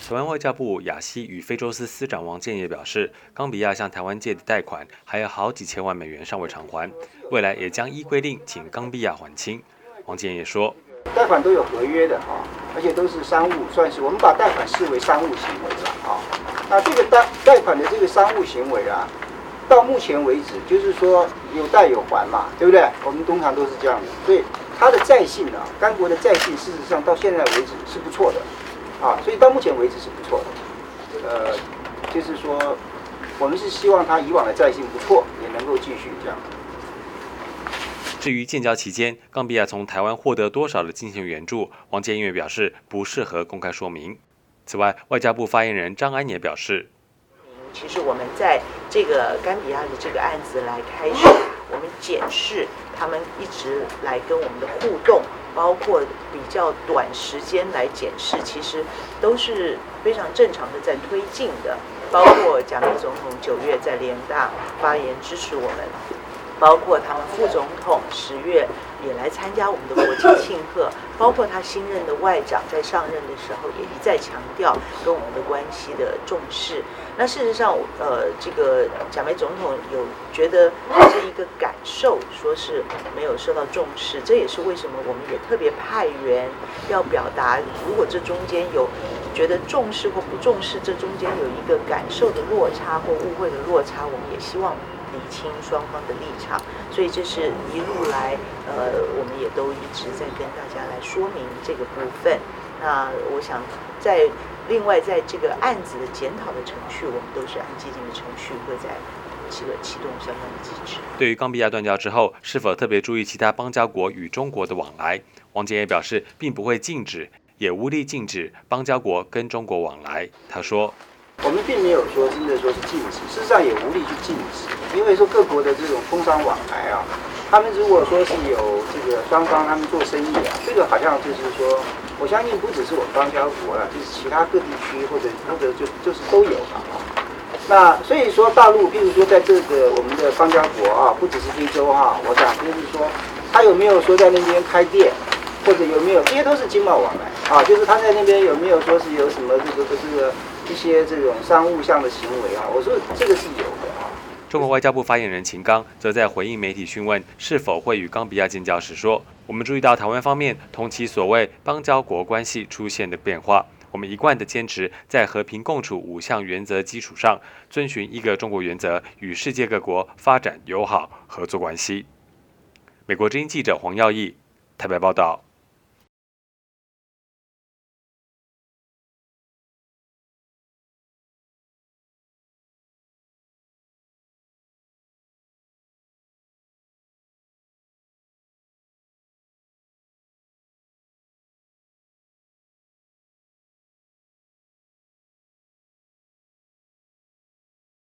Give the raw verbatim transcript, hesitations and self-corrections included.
台湾外交部亚西与非洲司司长王建业表示，冈比亚向台湾借的贷款还有好几千万美元尚未偿还，未来也将依规定请冈比亚还清。王建业说， 贷款都有合约的啊，而且都是商务，算是我们把贷款视为商务行为了啊。那这个贷贷款的这个商务行为啊，到目前为止就是说有贷有还嘛，对不对？我们通常都是这样的，所以它的债信啊，甘国的债信事实上到现在为止是不错的。啊，所以到目前为止是不错的，呃，就是说，我们是希望他以往的债信不错，也能够继续这样。 至于建交期间，冈比亚从台湾获得多少的金钱援助，王建业表示不适合公开说明。此外，外交部发言人张安也表示， 其实我们在这个冈比亚的这个案子来开始，我们检视他们一直来跟我们的互动。包括比较短时间来检视，其实都是非常正常的在推进的。包括蒋总统九月在联大发言支持我们，包括他们副总统十月也来参加我们的国庆庆贺，包括他新任的外长在上任的时候也一再强调跟我们的关系的重视。那事实上，呃，这个蒋梅总统有觉得这一个感受，说是没有受到重视，这也是为什么我们也特别派员要表达，如果这中间有觉得重视或不重视，这中间有一个感受的落差或误会的落差，我们也希望厘清双方的立场。所以这是一路来，呃，我们也都一直在跟大家来说明这个部分。那我想在。另外，在这个案子的检讨的程序，我们都是按既定的程序，会在这个启动相关的机制。 对于冈比亚断交之后，是否特别注意其他邦交国与中国的往来，王建业表示，并不会禁止，也无力禁止邦交国跟中国往来。他说， 我们并没有说真的说是禁止，事实上也无力去禁止，因为说各国的这种通商往来啊，他们如果说是有这个双方他们做生意啊，这个好像就是说。我相信不只是我们邦交国了，就是其他各地区或者或者就就是都有嘛。那所以说大陆，譬如说在这个我们的邦交国啊，不只是非洲哈、啊，我想就是说，他有没有说在那边开店，或者有没有，这些都是经贸往来啊，就是他在那边有没有说是有什么这个这个一些这种商务上的行为啊？我说这个是有的啊。 中国外交部发言人秦刚则在回应媒体询问是否会与冈比亚建交时说，我们注意到台湾方面同其所谓邦交国关系出现的变化，我们一贯的坚持在和平共处五项原则基础上，遵循一个中国原则，与世界各国发展友好合作关系。美国之音记者黄耀义台北报道。